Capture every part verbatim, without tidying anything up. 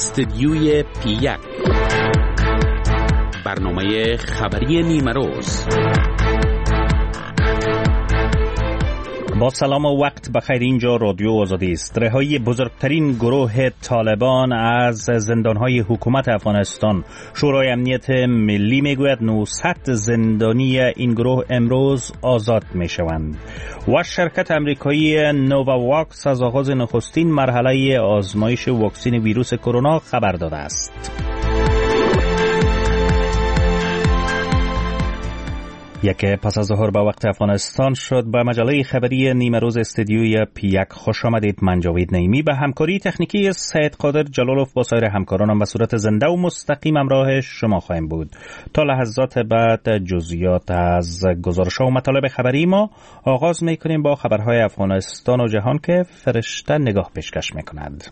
استدیوی پی یک، برنامه خبری نیمه روز. با سلام و وقت بخیر. اینجا رادیو آزادی است. رهایی بزرگترین گروه طالبان از زندانهای حکومت افغانستان. شورای امنیت ملی میگوید نهصد زندانی این گروه امروز آزاد میشوند. و شرکت امریکایی نوواواکس از آغاز نخستین مرحله آزمایش واکسن ویروس کرونا خبر داده است. یک پس از ظهر به وقت افغانستان شد. به مجله خبری نیمه روز استدیوی پی یک خوش آمدید. من جاوید نعیمی به همکاری تکنیکی سید قادر جلالوف با سایر همکارانم به صورت زنده و مستقیم همراه شما خواهیم بود. تا لحظات بعد جزئیات از گزارش‌ها و مطالب خبری ما آغاز می‌کنیم با خبرهای افغانستان و جهان که فرشته نگاه پیشکش می‌کند.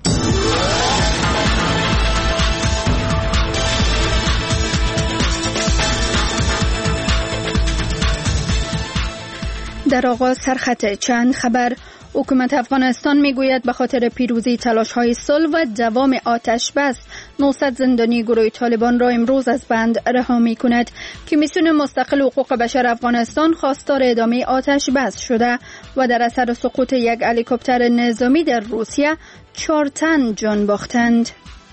در آغاز سرخط چند خبر. حکومت افغانستان میگوید به خاطر پیروزی تلاش‌های صلح و دوام آتش بس نهصد زندانی گروه طالبان را امروز از بند رها می‌کند. کمیسیون مستقل حقوق بشر افغانستان خواستار ادامه آتش بس شده و در اثر سقوط یک هلیکوپتر نظامی در روسیه چهار تن جان باختند.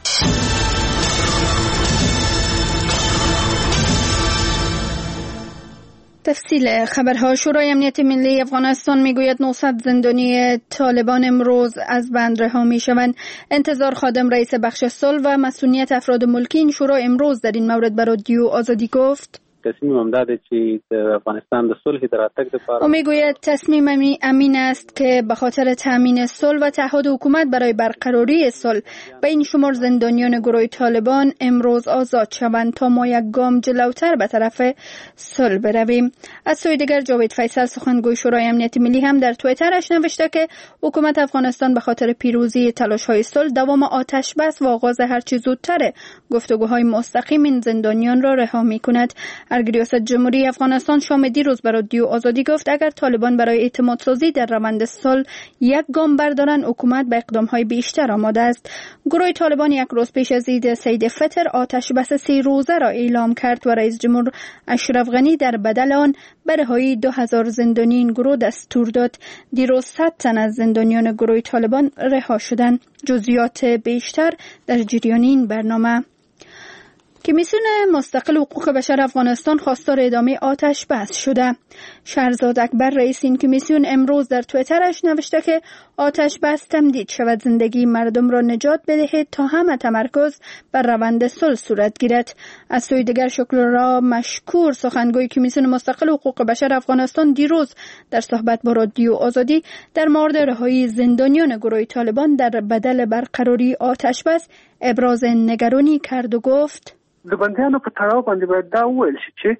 تفصیل خبرها. شورای امنیت ملی افغانستان میگوید نهصد زندانی طالبان امروز از بند رها میشوند. انتظار خادم رئیس بخش صلح و مسئولیت افراد ملکی این شورا امروز در این مورد به رادیو آزادی گفت تصمیم امداده چې د افغانستان د صلح در اتک لپاره او میگوید تصمیم امین است که به خاطر تامین صلح و تعهد حکومت برای برقراری صلح به این شمار زندانیان گروه طالبان امروز آزاد شوند تا ما یک گام جلوتر به طرف صلح برویم. از سوی دیگر جاوید فیصل سخنگوی شورای امنیت ملی هم در توییترش نوشته که حکومت افغانستان به خاطر پیروزی تلاش‌های صلح، دوام آتش بس و آغاز هر چه زودتر گفتگوهای مستقیم این زندانیان را رها می‌کند. ریاست جمهوری افغانستان شام دیروز به رادیو آزادی گفت اگر طالبان برای اعتماد سازی در روند صلح یک گام بردارند حکومت به اقدام‌های بیشتر آماده است. گروه طالبان یک روز پیش از عید سید فطر آتش بس سه روزه را اعلام کرد و رئیس جمهور اشرف غنی در بدل آن به رهایی دو هزار زندانی این گروه دستور داد. دیروز صد تن از زندانیان گروه طالبان رها شدند. جزئیات بیشتر در جریان این برنامه. کمیسیون مستقل حقوق بشر افغانستان خواستار ادامه آتش بس شده. شهرزاد اکبر رئیس این کمیسیون امروز در توییترش نوشته که آتش بس تمدید شود، زندگی مردم را نجات بدهد تا همه تمرکز بر روند صلح صورت گیرد. از سوی دیگر شکر را مشکور سخنگوی کمیسیون مستقل حقوق بشر افغانستان دیروز در صحبت با رادیو آزادی در مورد رهایی زندانیان گروه طالبان در بدل برقراری آتش بس ابراز نگرانی کرد و گفت د بندیانو په تړاو باندې باید دا وویل شي چې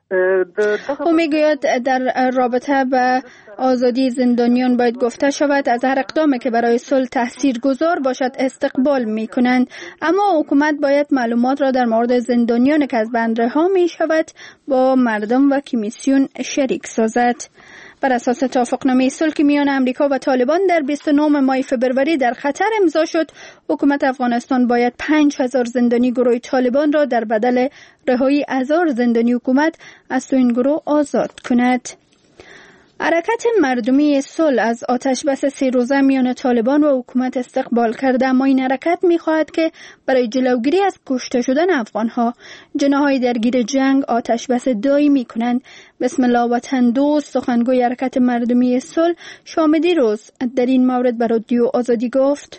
او میگوید در رابطه به آزادی زندانیان باید گفته شود از هر اقدامی که برای صلح تاثیرگذار باشد استقبال میکنند، اما حکومت باید معلومات را در مورد زندانیان که از بند رها می شود با مردم و کمیسیون شریک سازد. بر اساس توافقنامه صلح که میان امریکا و طالبان در بیست و نه ماه فبروری در قطر امضا شد، حکومت افغانستان باید پنج هزار زندانی گروه طالبان را در بدل رهایی هزار زندانی حکومت از سوی این گروه آزاد کند. حرکت مردمی صلح از آتش بس سه روزه میان طالبان و حکومت استقبال کرده، اما این حرکت میخواهد که برای جلوگیری از کشته شدن افغانها جناح‌های درگیر جنگ آتش بس دائمی کنند. بسم الله وطن دوست سخنگوی حرکت مردمی صلح شام دیروز در این مورد به رادیو آزادی گفت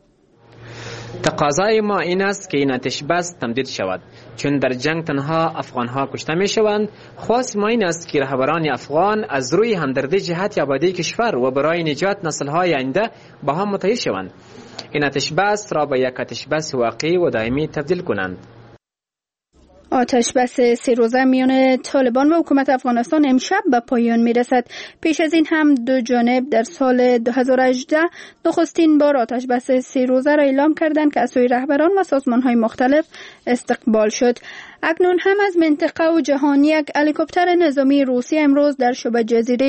تقاضای ما این است که این آتش بس تمدید شود، چون در جنگ تنها افغانها کشته می شوند. خواست ما این است که رهبران افغان از روی همدردی جهت آبادی کشور و برای نجات نسل‌های آینده با هم متحد شوند. این آتش بس را به یک آتش بس واقعی و دائمی تبدیل کنند. آتش بس سه روزه میان طالبان و حکومت افغانستان امشب به پایان میرسد. پیش از این هم دو جانب در سال دو هزار و هجده نخستین بار آتش بس سه روزه را اعلام کردند که از سوی رهبران و سازمان‌های مختلف استقبال شد. اکنون هم از منطقه و جهان یک هلیکوپتر نظامی روسی امروز در شبه جزیره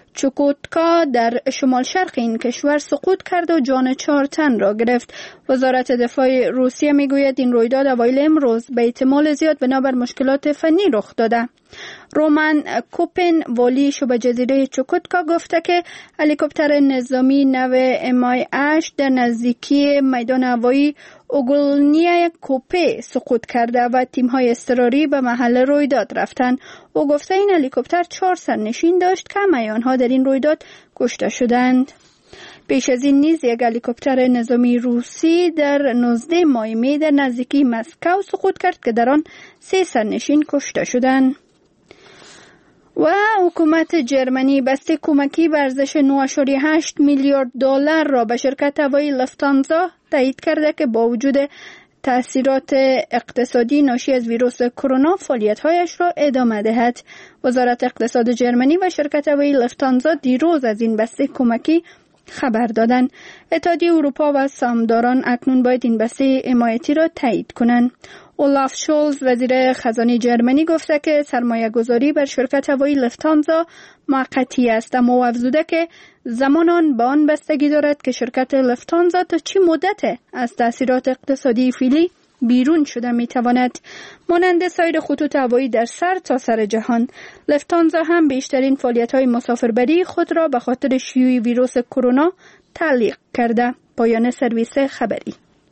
چوکوتکا در شمال شرق این کشور سقوط کرد و جان چهار تن را گرفت. وزارت دفاع روسیه میگوید این رویداد اوایل امروز به احتمال زیاد بنابر مشکلات فنی رخ داده. رومن کوپن والی شبه جزیره چوکوتکا گفته که هلیکوپتر نظامی نو ام آی هشت در نزدیکی میدان هوایی اوگولنیه کوپه سقوط کرده و تیم‌های اضطراری به محل رویداد رفتند. او گفته این هلیکوپتر چهار سرنشین داشت که همه آنها در این رویداد کشته شدند. پیش از این نیز یک هلیکوپتر نظامی روسی در نوزده ماه می در نزدیکی مسکو سقوط کرد که در آن سه سرنشین کشته شدند. و حکومت جرمنی بسته کمکی به ارزش نه ممیز هشت میلیارد دلار را به شرکت هوایی لفتانزا تایید کرده که با وجود تأثیرات اقتصادی ناشی از ویروس کرونا فعالیت‌هایش را ادامه دهد. وزارت اقتصاد جرمنی و شرکت هوایی لفتانزا دیروز از این بسته کمکی خبر دادند. اتحادیه اروپا و سهامداران اکنون باید این بسته حمایتی را تایید کنند. اولاف شولز وزیر خزانه جرمنی گفته که سرمایه گذاری بر شرکت هوایی لفتانزا موقتی است، اما افزوده که زمان آن به آن بستگی دارد که شرکت لفتانزا تا چه مدت از تأثیرات اقتصادی فعلی بیرون شده میتواند. مانند سایر خطوط هوایی در سر تا سر جهان، لفتانزا هم بیشترین فعالیت‌های مسافربری خود را به خاطر شیوع ویروس کرونا تعلیق کرده. پایان سرویس خبری.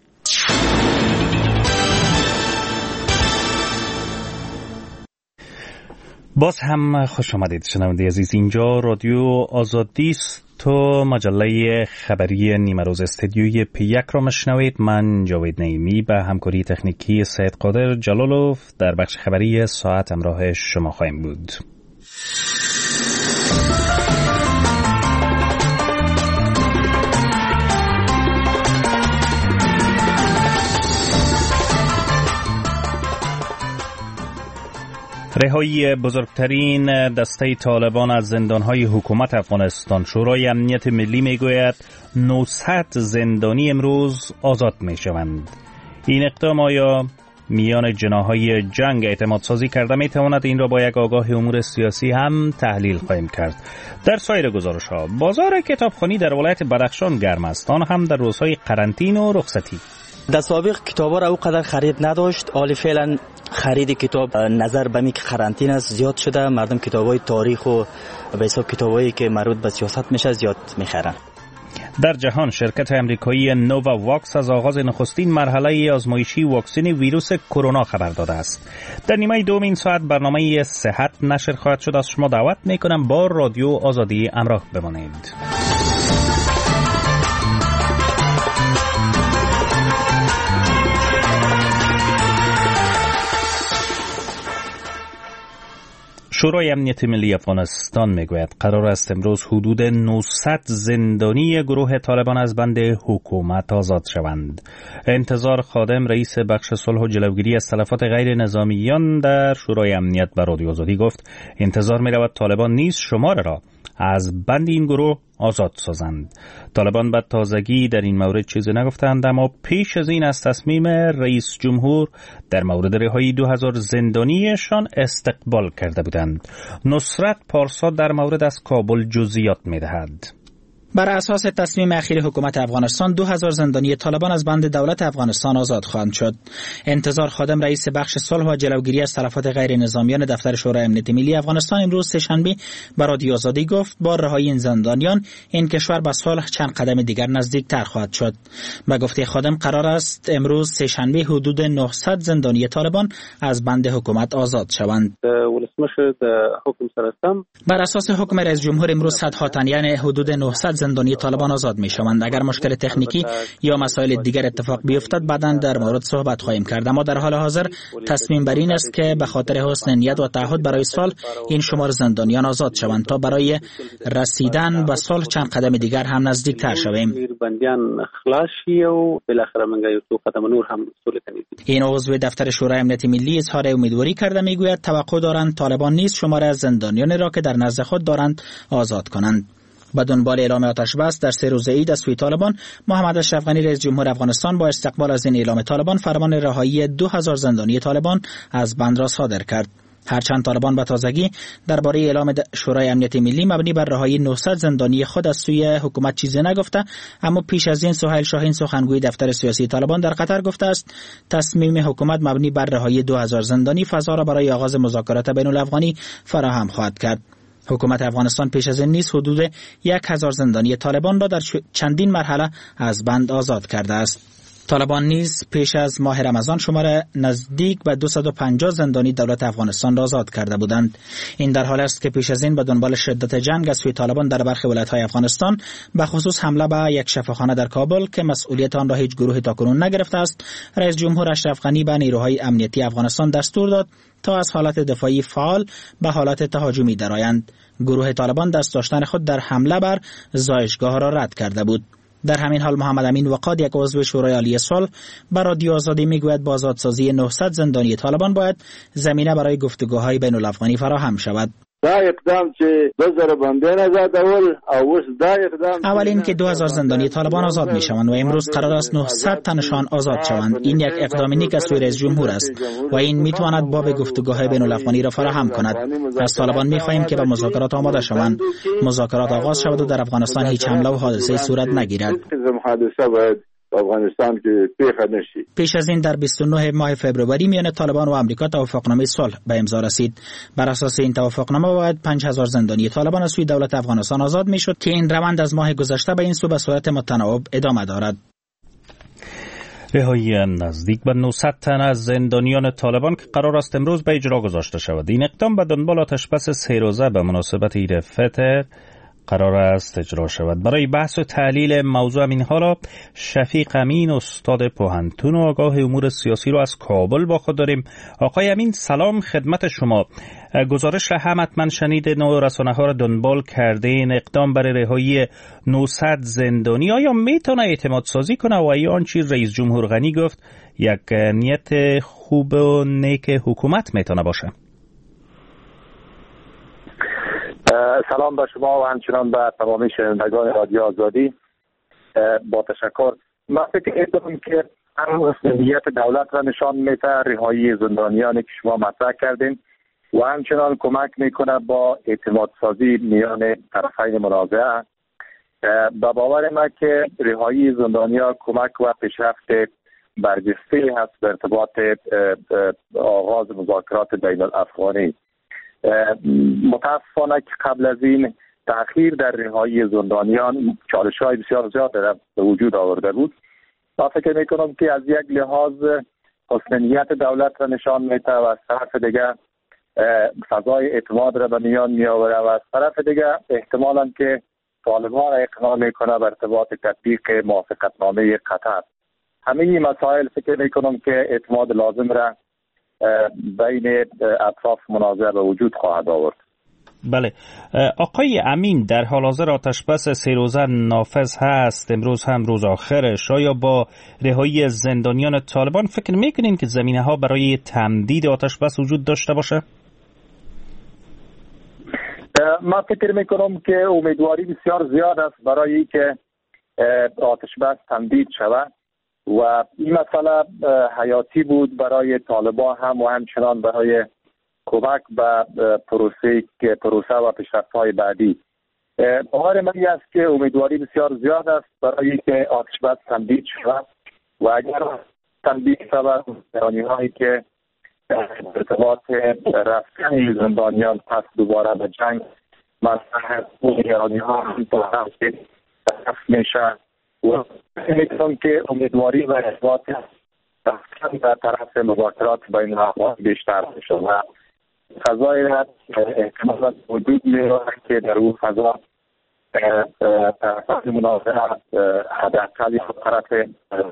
باز هم خوش آمدید شنونده عزیز، اینجا رادیو آزادی است تو مجله خبری نیمه روز استدیوی پی یک را مشنوید. من جاوید نعیمی به همکاری تکنیکی سید قادر جلالوف در بخش خبری ساعت همراه شما خواهیم بود. رهایی بزرگترین دسته طالبان از زندانهای حکومت افغانستان. شورای امنیت ملی میگوید نهصد زندانی امروز آزاد میشوند. این اقدام آیا میان جناحهای جنگ اعتماد سازی کرده میتواند؟ این را با یک آگاه امور سیاسی هم تحلیل خواهیم کرد. در سایر گزارش ها، بازار کتابخوانی در ولایت بدخشان گرم است، آن هم در روزهای قرنطینه و رخصتی. در سابق کتابا را او قدر خرید نداشت، حالی فعلا خرید کتاب نظر به می که قرنطینه است زیاد شده. مردم کتابای تاریخ و به حساب کتابایی که مربوط به سیاست میشه زیاد میخرن. در جهان شرکت امریکایی نووا واکس از آغاز نخستین مرحله آزمایشی واکسن ویروس کرونا خبر داده است. در نیمه دوم این ساعت برنامه صحت نشر خواهد شد. از شما دعوت میکنم با رادیو آزادی همراه بمانید. شورای امنیت ملی افغانستان میگوید قرار است امروز حدود نهصد زندانی گروه طالبان از بند حکومت آزاد شوند. انتظار خادم رئیس بخش صلح و جلوگیری از تلفات غیر نظامیان در شورای امنیت به رادیو آزادی گفت انتظار میرود طالبان نیز شمار را از بند این گروه آزاد سازند. طالبان به تازگی در این مورد چیزی نگفتند، اما پیش از این از تصمیم رئیس جمهور در مورد رهایی دو هزار زندانیشان استقبال کرده بودند. نصرت پارسا در مورد از کابل جزئیات می‌دهد. بر اساس تصمیم اخیر حکومت افغانستان دو هزار زندانی طالبان از بند دولت افغانستان آزاد خواهند شد. انتظار خادم رئیس بخش صلح و جلوگیری از تلفات غیر نظامیان دفتر شورای امنیت ملی افغانستان امروز سه‌شنبه به رادیو آزادی گفت با رهایی این زندانیان این کشور به صلح چند قدم دیگر نزدیکتر خواهد شد. به گفته خادم قرار است امروز سه‌شنبه حدود نهصد زندانی طالبان از بند حکومت آزاد شوند. بر اساس حکم رئیس جمهور امروز صدها تن یعنی حدود نهصد زندانی طالبان آزاد می شوند. اگر مشکل تکنیکی یا مسائل دیگر اتفاق بیفتد بعداً در مورد صحبت خواهیم کرد، اما در حال حاضر تصمیم بر این است که به خاطر حسن نیت و تعهد برای صلح این شمار زندانیان آزاد شوند تا برای رسیدن به صلح چند قدم دیگر هم نزدیک تر شویم. این عضو دفتر شورای امنیت ملی اظهار امیدواری کرده، میگوید توقع دارند طالبان نیز شمار از زندانیان را که در نزد خود دارند آزاد کنند. با دنبال اعلام آتش بس در سه روزه عید از سوی طالبان، محمد اشرف غنی رئیس جمهور افغانستان با استقبال از این اعلام طالبان فرمان رهایی دو هزار زندانی طالبان از بند را صادر کرد. هرچند طالبان به تازگی درباره اعلام شورای امنیت ملی مبنی بر رهایی نهصد زندانی خود از سوی حکومت چیزی نگفته، اما پیش از این سهیل شاهین سخنگوی دفتر سیاسی طالبان در قطر گفته است تصمیم حکومت مبنی بر رهایی دو هزار زندانی فضا را برای آغاز مذاکرات بین الافغانی فراهم خواهد کرد. حکومت افغانستان پیش از این نیز حدود یک هزار زندانی طالبان را در چندین مرحله از بند آزاد کرده است. طالبان نیز پیش از ماه رمضان شمار نزدیک به دویست و پنجاه زندانی دولت افغانستان را آزاد کرده بودند. این در حالی است که پیش از این به دنبال شدت جنگ از سوی طالبان در برخی ولایت‌های افغانستان به خصوص حمله به یک شفاخانه در کابل که مسئولیت آن را هیچ گروهی تاکنون نگرفته است، رئیس جمهور اشرف غنی به نیروهای امنیتی افغانستان دستور داد تا از حالت دفاعی فعال به حالت تهاجمی درآیند. گروه طالبان دست داشتن خود در حمله بر زایشگاه را رد کرده بود. در همین حال محمد امین وقاد، یک عضو شورای عالی صلح، بر رادیو آزادی میگوید با آزادسازی نهصد زندانی طالبان باید زمینه برای گفتگوهای بین الافغانی فراهم شود. دا اقدام چې بزر باندې آزادول او اوس دا اقدام اول این که دو هزار زندانی طالبان آزاد می شوند و امروز قرار است نهصد تنشان آزاد شوند. این یک اقدام نیک از سوی رئیس جمهور است و این می تواند باب گفتگوهای بین الافغانی را فراهم کند. از طالبان می خواهیم که به مذاکرات آماده شوند، مذاکرات آغاز شود و در افغانستان هیچ حمله و حادثه صورت نگیرد. افغانستان که پیش نشی. پیش از این در بیست و نه ماه فوریه میان طالبان و آمریکا توافقنامه صلح به امضا رسید. بر اساس این توافقنامه باید پنج هزار زندانی طالبان از سوی دولت افغانستان آزاد میشد که این روند از ماه گذشته به این سو به صورت متناوب ادامه دارد. رهایی نزدیک به نهصد تن از زندانیان طالبان که قرار است امروز به اجرا گذاشته شود. این اقدام به دنبال آتشبس سه روزه به مناسبت عید فطر قرار است اجرا شود. برای بحث و تحلیل موضوع همین حالا شفیق امین، استاد پوهنتون و آگاه امور سیاسی رو از کابل با خود داریم. آقای امین سلام خدمت شما. گزارش را هم حتما شنیدین و رسانه‌ها را دنبال کرده. این اقدام برای رهایی نهصد زندانی آیا میتونه اعتماد سازی کنه و آیا آنچه رئیس جمهور غنی گفت یک نیت خوب و نیک حکومت میتونه باشه؟ سلام به شما و همچنان به تمامی شنوندگان رادیو آزادی. با تشکر. من فکر می‌کنم که مسئولیت دولت را نشان میده رهایی زندانیانی که شما مطرح کردین و همچنان کمک میکنه با اعتماد سازی میان طرفین منازعه. به باور من که رهایی زندانیان کمک و پیشرفت برجسته هست در ارتباط آغاز مذاکرات بین الافغانی. متاسفانه که قبل از این تأخیر در رهایی زندانیان چالش‌های بسیار زیاد به وجود آورده بود. من فکر می‌کنم که از یک لحاظ حسن نیت دولت را نشان میده و از طرف دیگر فضای اعتماد را به میان میآورد و از طرف دیگر احتمالاً که طالبان را اقناع میکنه به ارتباط تطبیق موافقتنامه قطر. همه این مسائل فکر می‌کنم که اعتماد لازم را بین اطراف منازعه به وجود خواهد آورد. بله آقای امین، در حال حاضر آتشبس سه روزه نافذ هست، امروز هم روز آخرش. آیا با رهایی زندانیان طالبان فکر میکنین که زمینه ها برای تمدید آتشبس وجود داشته باشه؟ من فکر میکنم که امیدواری بسیار زیاد است برای اینکه آتشبس تمدید شود و این مسئله حیاتی بود برای طالبان هم و همچنان برای کمک به پروسه پروسه و پیشرفت‌های بعدی. باور من است که امیدواری بسیار زیاد است برای اینکه آتشبس تمدید شود و اگر تمدید شود زندانی‌هایی که ارتباط رفتن زندانیان پس دوباره به جنگ مسئله زندانی‌ها هم طرف میشه و می‌کنم که امیدواری و ارتباط رفتن به طرف مذاکرات بین الافغان بیشتر میشه و فضای احتمالا وجود می‌دارد که در اون فضا طرف منازعه حداقل یا طرف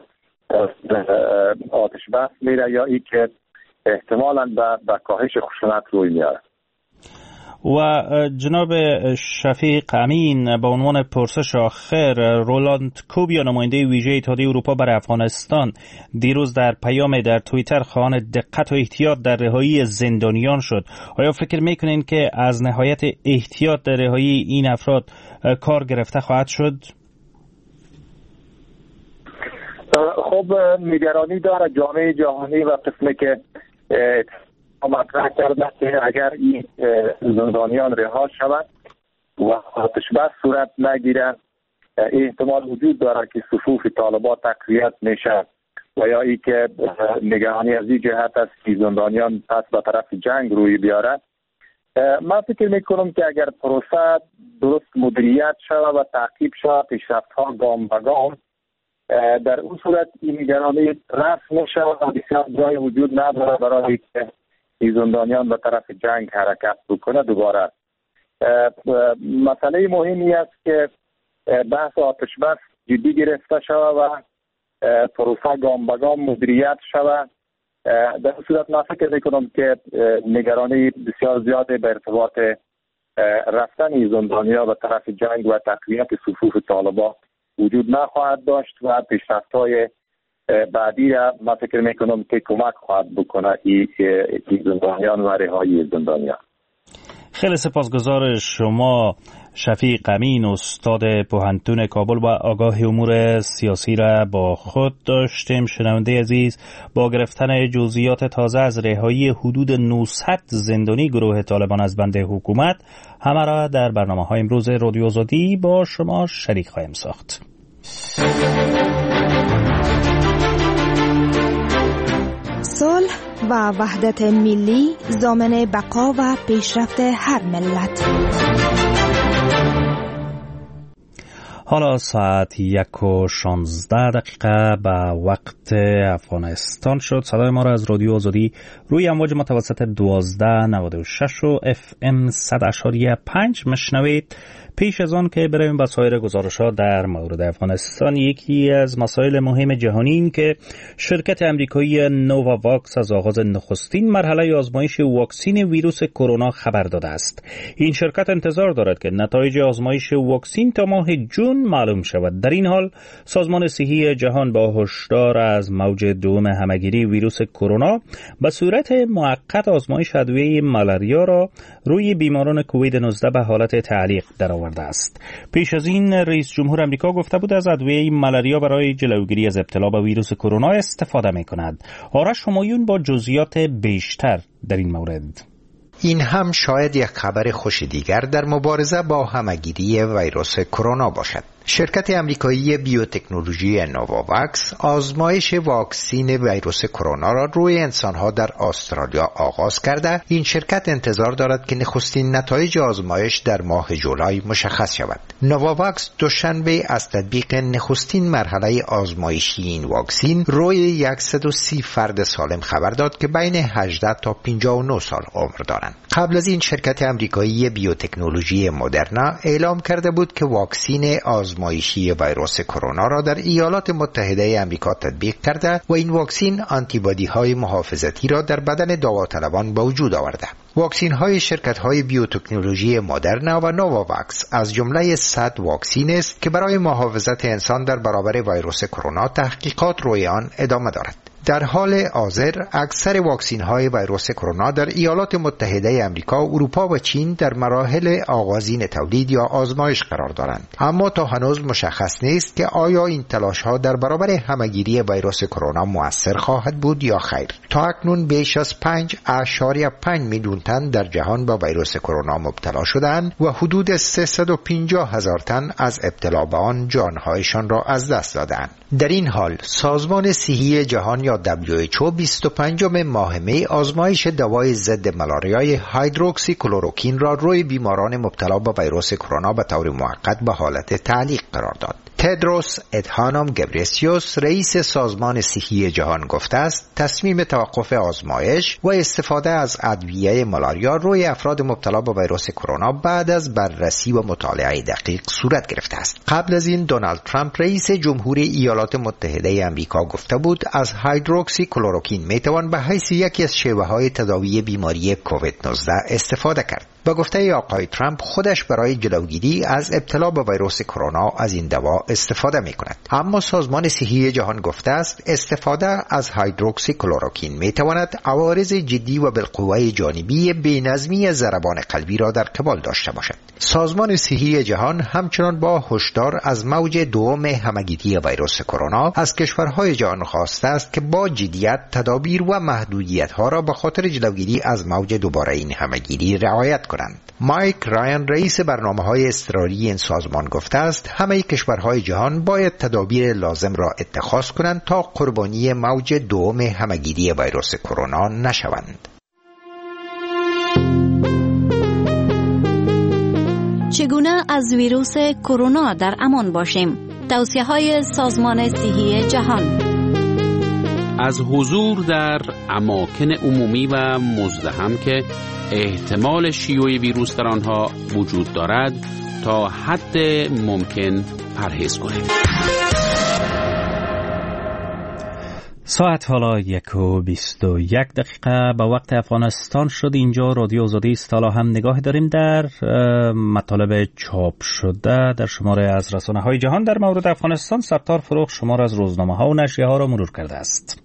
آتش بس میره یا ای که احتمالا به کاهش خشونت روی میاره. و جناب شفیق امین، با عنوان پرسش آخر، رولاند کوبیا نماینده ویژه اتحادیه اروپا برای افغانستان دیروز در پیام در توییتر خواهان دقت و احتیاط در رهایی زندانیان شد. آیا فکر میکنین که از نهایت احتیاط در رهایی این افراد کار گرفته خواهد شد؟ خب نگرانی داره جامعه جهانی و قسمی که مطرح کرده که اگر این زندانیان رها شوند و آتش بس صورت نگیرد، احتمال وجود دارد که صفوف طالبان تقویت میشه و یا ای که نگرانی از این جهت است که زندانیان پس به طرف جنگ روی بیارد. من فکر میکنم که اگر پروسه درست مدیریت شود و تعقیب شود، پیشرفت ها گام به گام، در اون صورت این نگرانی رفع میشه و بسیار جای وجود نداره برای که این زندانیان به طرف جنگ حرکت بکنه. دوباره مسئله مهمی است که بحث آتش بس جدی گرفته شود و پروسه گام به گام مدیریت شود. در صورت من فکر میکنم که نگرانی بسیار زیاده به ارتباط رفتن زندانیان به طرف جنگ و تقویت صفوف طالبان وجود نخواهد داشت و پیشرفت‌های بعدی را من فکر میکنم که کمک خواهد بکنه این زندانیان و رهایی زندانیان. خیلی سپاسگزار شما شفیق امین، استاد پوهنتون کابل و آگاه امور سیاسی را با خود داشتیم. شنونده عزیز، با گرفتن جزئیات تازه از رهایی حدود نهصد زندانی گروه طالبان از بند حکومت، همه را در برنامه‌های امروز رادیو آزادی با شما شریک خواهیم ساخت. صلح و وحدت ملی ضامن بقا و پیشرفت هر ملت. حالا ساعت یک و شانزده دقیقه به وقت افغانستان شد. صدای ما را از رادیو آزادی روی امواج متوسط دوازده نود و شش و اف ام صد اشاریه پنج مشنوید. پیش از آن که بریم به سایر گزارش‌ها در مورد افغانستان، یکی از مسائل مهم جهانی این که شرکت امریکایی نوواواکس از آغاز نخستین مرحله آزمایش واکسن ویروس کرونا خبر داده است. این شرکت انتظار دارد که نتایج آزمایش واکسن تا ماه جون معلوم شود. در این حال سازمان صحی جهان با هشدار از موج دوم همهگیری ویروس کرونا به صورت موقت آزمایش ادویه مالاریا را روی بیماران کووید نوزده به حالت تعلیق درآورد است. پیش از این رئیس جمهور آمریکا گفته بود از ادویه مالاریا برای جلوگیری از ابتلا به ویروس کرونا استفاده می‌کند. آرش همایون با جزئیات بیشتر در این مورد. این هم شاید یک خبر خوش دیگر در مبارزه با همهگیری ویروس کرونا باشد. شرکت امریکایی بیوتکنولوژی نوواواکس آزمایش واکسن ویروس کرونا را روی انسانها در استرالیا آغاز کرده. این شرکت انتظار دارد که نخستین نتایج آزمایش در ماه جولای مشخص شود. نوواواکس دوشنبه از تطبیق نخستین مرحله آزمایشی این واکسن روی صد و سی فرد سالم خبر داد که بین هجده تا پنجاه و نه سال عمر دارند. قبل از این شرکت امریکایی بیوتکنولوژی مدرنا اعلام کرده بود که واکسن آزمایشی ویروس کرونا را در ایالات متحده آمریکا تطبیق کرده و این واکسن آنتیبادی های محافظتی را در بدن داوطلبان به وجود آورده. واکسن های شرکت های بیوتکنولوژی مدرنا و نوواواکس از جمله صد واکسن است که برای محافظت انسان در برابر ویروس کرونا تحقیقات روی آن ادامه دارد. در حال حاضر اکثر واکسن های ویروس کرونا در ایالات متحده آمریکا، اروپا و چین در مراحل آغازین تولید یا آزمایش قرار دارند. اما تا هنوز مشخص نیست که آیا این تلاش ها در برابر همهگیری ویروس کرونا مؤثر خواهد بود یا خیر. تا اکنون بیش از پنج اشاریه پنج میلیون تن در جهان با ویروس کرونا مبتلا شدند و حدود سیصد و پنجاه هزار تن از ابتلا به آن جانهایشان را از دست دادند. در این حال سازمان صحی جهان یا دبلیو اچ او بیست و پنجم ماه می آزمایش دوای ضد مالاریای هایدروکسی کلوروکین را روی بیماران مبتلا به ویروس کرونا به طور موقت به حالت تعلیق قرار داد. تدروس ادهانوم گبریسیوس رئیس سازمان صحی جهان گفته است تصمیم توقف آزمایش و استفاده از ادویه مالاریا روی افراد مبتلا به ویروس کرونا بعد از بررسی و مطالعه دقیق صورت گرفته است. قبل از این دونالد ترامپ رئیس جمهوری ایالات متحده آمریکا گفته بود از هایدروکسی کلوروکین میتوان به حیث یکی از شیوه‌های تداوی بیماری کووید نوزده استفاده کرد. با گفته آقای ترامپ خودش برای جلوگیری از ابتلا به ویروس کرونا از این دوا استفاده می کند. اما سازمان صحی جهان گفته است استفاده از هیدروکسی کلoroquine می تواند عوارض جدی و بالقوه جانبی بی‌نظمی ضربان قلبی را در قبال داشته باشد. سازمان صحی جهان همچنان با هشدار از موج دوم همهگیری ویروس کرونا از کشورهای جهان خواسته است که با جدیت تدابیر و محدودیت‌ها را به خاطر جلوگیری از موج دوباره این همهگیری رعایت کنند. مایک رایان رئیس برنامه‌های اضطراری این سازمان گفته است همه کشورهای جهان باید تدابیر لازم را اتخاذ کنند تا قربانی موج دوم همهگیری ویروس کرونا نشوند. چگونه از ویروس کرونا در امان باشیم؟ توصیه‌های سازمان صحی جهان. از حضور در اماکن عمومی و مزدحم که احتمال شیوع ویروس در آنها وجود دارد تا حد ممکن پرهیز کنید. ساعت حالا یک و بیست و یک دقیقه به وقت افغانستان شد. اینجا رادیو آزادی است. حالا هم نگاه داریم در مطالب چاپ شده در شماره از رسانه های جهان در مورد افغانستان. ستار فروغ شماره از روزنامه ها و نشریه ها را مرور کرده است.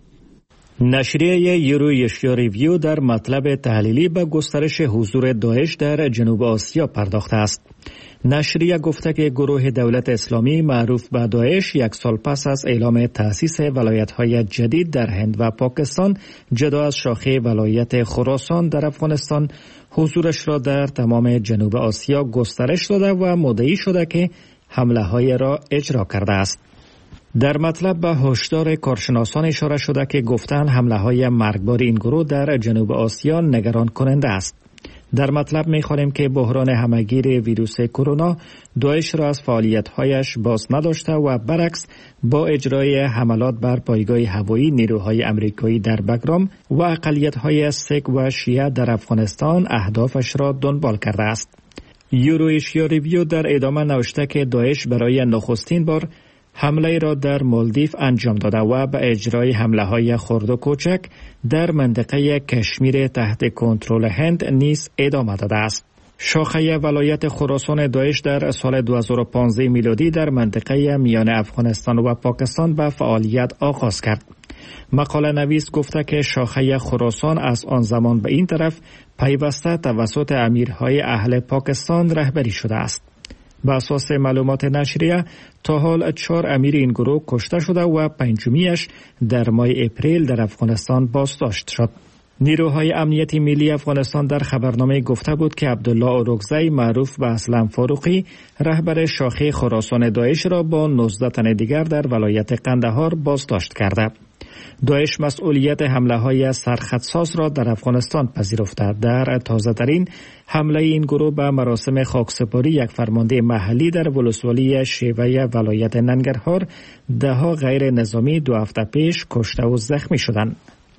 نشریه یورو ایشیا ریویو در مطلب تحلیلی به گسترش حضور داعش در جنوب آسیا پرداخته است. نشریه گفته که گروه دولت اسلامی معروف به داعش یک سال پس از اعلام تأسیس ولایت‌های جدید در هند و پاکستان جدا از شاخه ولایت خراسان در افغانستان حضورش را در تمام جنوب آسیا گسترش داده و مدعی شده که حمله‌های را اجرا کرده است. در مطلب به هشدار کارشناسان اشاره شده که گفتند حمله‌های مرگبار این گروه در جنوب آسیا نگران کننده است. در مطلب می‌خوانیم که بحران همهگیر ویروس کرونا داعش را از فعالیت‌هایش باز نداشته و برعکس با اجرای حملات بر پایگاه هوایی نیروهای آمریکایی در بگرام و اقلیت‌های سیک و شیعه در افغانستان اهدافش را دنبال کرده است. یورو ایشیا ریویو در ادامه نوشته که داعش برای نخستین بار حمله را در مالدیو انجام داده و به اجرای حمله‌های خرد و کوچک در منطقه کشمیر تحت کنترل هند نیز ادامه داده است. شاخه ولایت خراسان داعش در سال دو هزار و پانزده میلادی در منطقه میان افغانستان و پاکستان به فعالیت آغاز کرد. مقاله نویس گفته که شاخه خراسان از آن زمان به این طرف پیوسته توسط امیرهای اهل پاکستان رهبری شده است. به اساس معلومات نشریه تا حال چهار امیر این گروه کشته شده و پنجمیش در ماه اپریل در افغانستان بازداشت شد. نیروهای امنیتی ملی افغانستان در خبرنامه گفته بود که عبدالله اورکزی معروف به اسلم فاروقی رهبر شاخه خراسان داعش را با نوزده تن دیگر در ولایت قندهار بازداشت کرده. داعش مسئولیت حمله های سرخطساز را در افغانستان پذیرفته. در تازه ترین حمله این گروه به مراسم خاکسپاری یک فرمانده محلی در ولسوالی شیوه ولایت ننگرهار ده ها غیر نظامی دو هفته پیش کشته و زخمی شدند.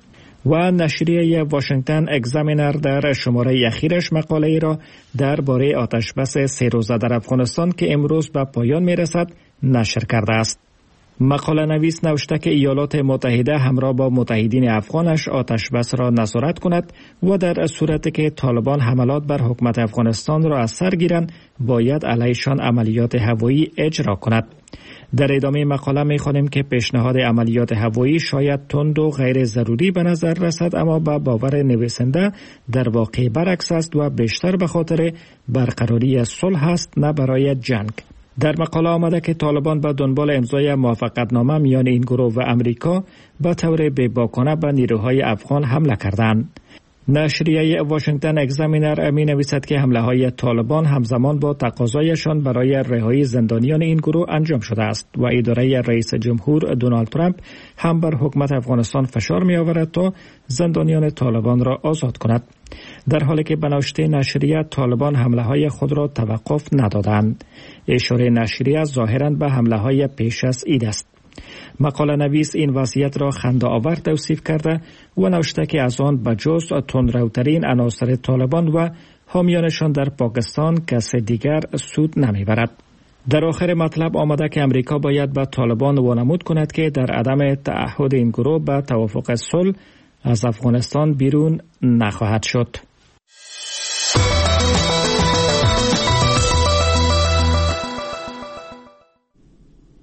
و نشریه واشنگتن اگزامینر در شماره اخیرش مقاله ای را درباره آتش بس سه روزه در افغانستان که امروز به پایان می رسد نشر کرده است. مقاله نویس نوشته که ایالات متحده همراه با متحدین افغانش آتش بس را نظارت کند و در صورتی که طالبان حملات بر حکومت افغانستان را از سر گیرند باید علیشان عملیات هوایی اجرا کند. در ادامه مقاله می‌خوانیم که پیشنهاد عملیات هوایی شاید تند و غیر ضروری به نظر رسد، اما با باور نویسنده در واقع برعکس است و بیشتر به خاطر برقراری صلح است نه برای جنگ. در مقاله آمده که طالبان به دنبال امضای موافقتنامه میان این گروه و امریکا به طور بی‌باکانه به نیروهای افغان حمله کردند. نشریه واشنگتن اگزامینر می نویسد که حمله های طالبان همزمان با تقاضایشان برای رهایی زندانیان این گروه انجام شده است و اداره رئیس جمهور دونالد ترامپ هم بر حکومت افغانستان فشار می آورد تا زندانیان طالبان را آزاد کند، در حالی که به نوشته نشریه طالبان حمله های خود را توقف ندادند. اشاره نشریه ظاهراً به حمله های پیش از عید است. مقاله نویس این وضعیت را خنده‌آور توصیف کرده و نوشته که از آن بجز تندروترین عناصر طالبان و حامیانشان در پاکستان کس دیگر سود نمیبرد. در آخر مطلب آمده که امریکا باید به طالبان وانمود کند که در عدم تعهد این گروه به توافق صلح از افغانستان بیرون نخواهد شد.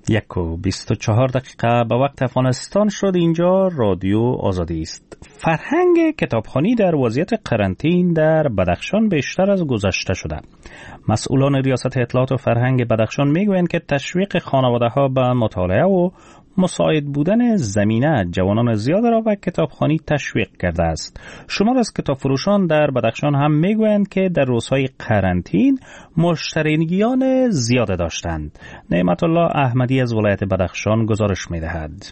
یک و بیست و چهار دقیقه به وقت افغانستان شد. اینجا رادیو آزادی است. فرهنگ کتابخوانی در وضعیت قرنطین در بدخشان بیشتر از گذشته شده. مسئولان ریاست اطلاعات و فرهنگ بدخشان میگویند که تشویق خانواده ها به مطالعه و مساعد بودن زمینه جوانان زیاد را به کتابخوانی تشویق کرده است. شمار از کتاب فروشان در بدخشان هم میگویند که در روزهای قرنطین مشتریان زیاد داشتند. نعمت الله احمدی از ولایت بدخشان گزارش میدهد.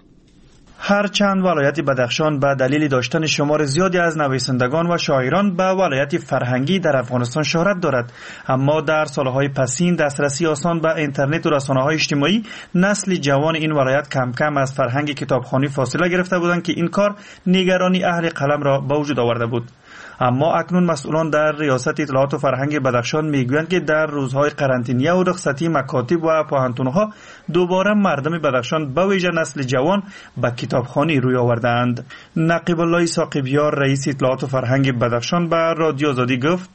هرچند ولایت بدخشان به دلیل داشتن شمار زیادی از نویسندگان و شاعران به ولایت فرهنگی در افغانستان شهرت دارد، اما در سالهای پسین دسترسی آسان به اینترنت و رسانه‌های اجتماعی نسل جوان این ولایت کم کم از فرهنگ کتابخوانی فاصله گرفته بودند که این کار نگرانی اهل قلم را به وجود آورده بود. اما اکنون مسئولان در ریاست اطلاعات و فرهنگ بدخشان میگویند که در روزهای قرنطینه و رخصتی مکاتب و پوهنتون‌ها دوباره مردم بدخشان به ویژه نسل جوان به کتابخوانی روی آوردند. نقیب الله ساقبیار رئیس اطلاعات و فرهنگ بدخشان به رادیو آزادی گفت: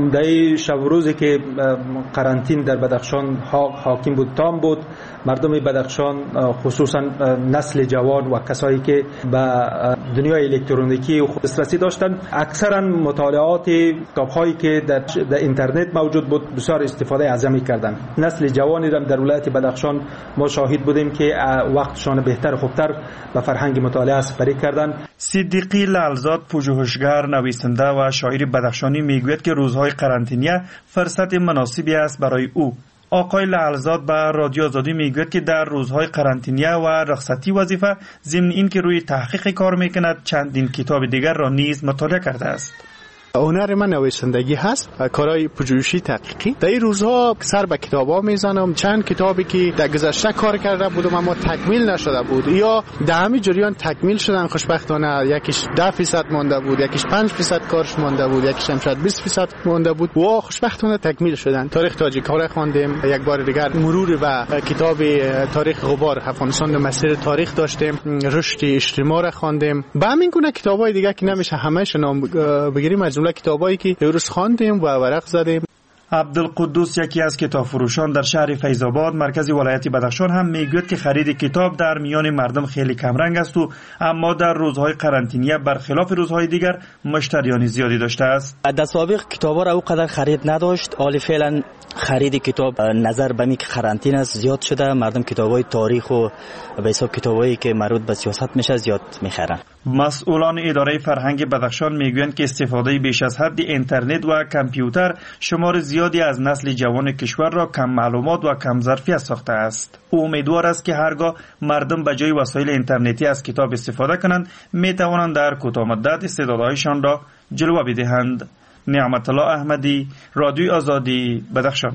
در شب و روزی که قرنطین در بدخشان حاکم بود تام بود، مردم بدخشان خصوصا نسل جوان و کسایی که به دنیای الکترونیکی دسترسی داشتند اکثرا مطالعات کتاب‌هایی که در, در اینترنت موجود بود بسیار استفاده عظیمی کردند. نسل جوانی را در ولایت بدخشان ما شاهد بودیم که وقتشان بهتر و خوبتر به فرهنگ مطالعه سپری کردند. صدیقی لعلزاد پژوهشگر، نویسنده و شاعر بدخشانی میگوید که روزهای قرنطینه فرصت مناسبی است برای او. آقای لعلزاد به رادیو آزادی میگوید که در روزهای قرنطینه و رخصتی وظیفه ضمن این که روی تحقیق کار میکند چندین کتاب دیگر را نیز مطالعه کرده است. هنر من نویسندگی هست، کارهای پژوهشی تحقیقی. در این روزها سر به کتابا میزنم. چند کتابی که در گذشته کار کرده بودم اما تکمیل نشده بود یا در همین جریان تکمیل شدن، خوشبختانه یکیش ده درصد مانده بود، یکیش پنج درصد کارش مانده بود، یکیش هم شاید بیست درصد مانده بود و خوشبختانه تکمیل شدن. تاریخ تاجیک‌ها خواندیم، یک بار دیگر مرور و کتاب تاریخ غبار افغانستان در مسیر تاریخ داشتیم، رشد اجتماع را خواندیم. به همین گونه کتابای دیگه که نمیشه همه‌اش نام بگیریم، از کتابایی که امروز خواندیم و ورق زدیم. عبدالقدوس یکی از کتاب فروشان در شهر فیض‌آباد مرکز ولایت بدخشان هم میگوید که خرید کتاب در میان مردم خیلی کمرنگ است و اما در روزهای قرنطینه برخلاف روزهای دیگر مشتریان زیادی داشته است. در سابق کتابا را اونقدر خرید نداشت، حالا فعلا خرید کتاب نظر به می که قرنطینه است زیاد شده. مردم کتابای تاریخ و به حساب کتابایی که مربوط به سیاست میشه زیاد میخرن. مسئولان اداره فرهنگ بدخشان میگویند که استفاده بیش از حد اینترنت و کامپیوتر شمار زیادی از نسل جوان کشور را کم معلومات و کم ظرفیت ساخته است. او امیدوار است که هرگاه مردم به جای وسایل اینترنتی از کتاب استفاده کنند می توانند در کوتاه مدت استعدادهایشان را جلوه بدهند. نعمت الله احمدی، رادیو آزادی، بدخشان.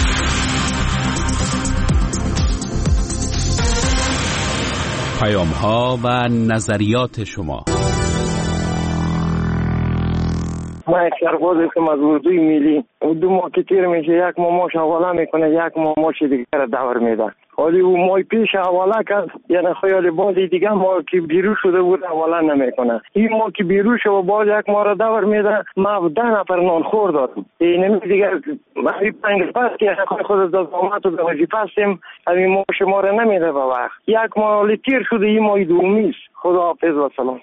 پیام ها و نظریات شما. ما یک سرباز هستم از اردوی ملی. دو ماه که تیر میشه یک ماه ماش حواله میکنه، یک ماه ماش دیگر دور میده. حالی او ماه پیش حواله کرد، یعنی خیال بازی دیگه ما که بیرو شده بود حواله نمیکنه. این ما که بیرو شده باز یک ماه را دور میده. ما ده نفر نان خور دادم. این دیگه ما پنج پس که خود داد آمد و به وظیفه هستیم، همین ماه شما را نمیده به وقت. یک ماه تیر شده، این ماه دومیست. خدا حافظ و سلام.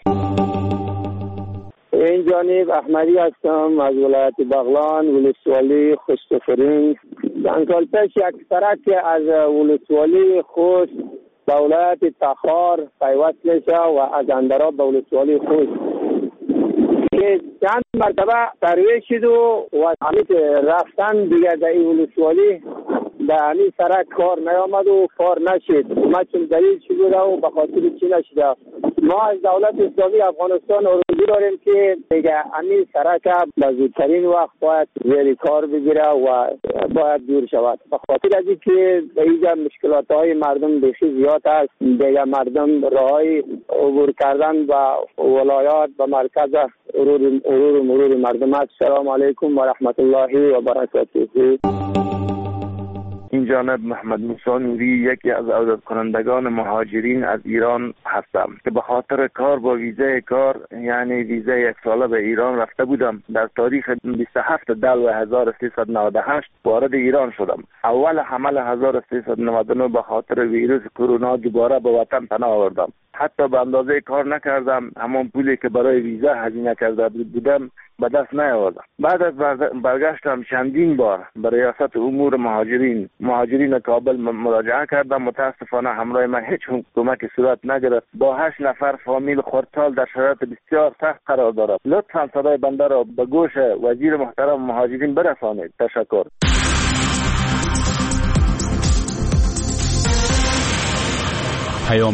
این جانب احمدی هستم از ولایت بغلان، ولسوالی خوشتفرین. چند سال پیش یک سرک از ولسوالی خوش به ولایت تخار پیوست میشه و از اندراب به ولسوالی خوش که چند مرتبه سروی شد و همین رفتن دیگه در این ولسوالی در همین سرک کار نیامد و کار نشد. ما چون دلیل چی بوده و به خاطر چی نشده؟ ما از دولت اسلامی افغانستان آرزو داریم که دیگه همین سرک به زودترین وقت باید زیر کار بگیره و باید دور شود. به خاطر از اینکه اینجا مشکلات های مردم بسیار زیاد است، دیگه مردم راهی عبور کردن و ولایات و مرکز عبور و مرور مردم است. سلام علیکم و رحمت الله و برکاته. این جانب محمد موسی نوری یکی از عودت کنندگان مهاجرین از ایران هستم که به خاطر کار با ویزای کار یعنی ویزای یک ساله به ایران رفته بودم. در تاریخ بیست و هفت دلو هزار و سیصد و نود و هشت وارد ایران شدم. اول حمل هزار و سیصد و نود و نه به خاطر ویروس کرونا دوباره به وطن پناه آوردم. حتی به اندازه کار نکردم، همون پولی که برای ویزا هزینه کرده بودم به دست نیاوردم. بعد از برگشتم چندین بار به ریاست امور مهاجرین مهاجرین کابل مراجعه کردم. متاسفانه همراه من هیچ کمک صورت نگرفت. با هشت نفر فامیل خردسال در شرایط بسیار سخت قرار دارد. لطفاً صدای بنده را به گوش وزیر محترم مهاجرین برسانید. تشکر.